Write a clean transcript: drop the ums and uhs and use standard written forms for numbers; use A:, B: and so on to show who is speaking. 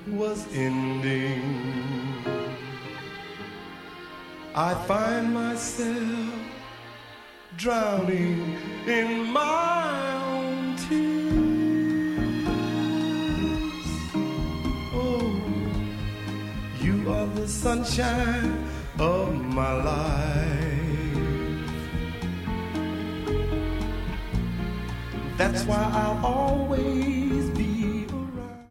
A: was ending, I find myself drowning in my own tears. Oh, you are the sunshine of my life. That's why I'll always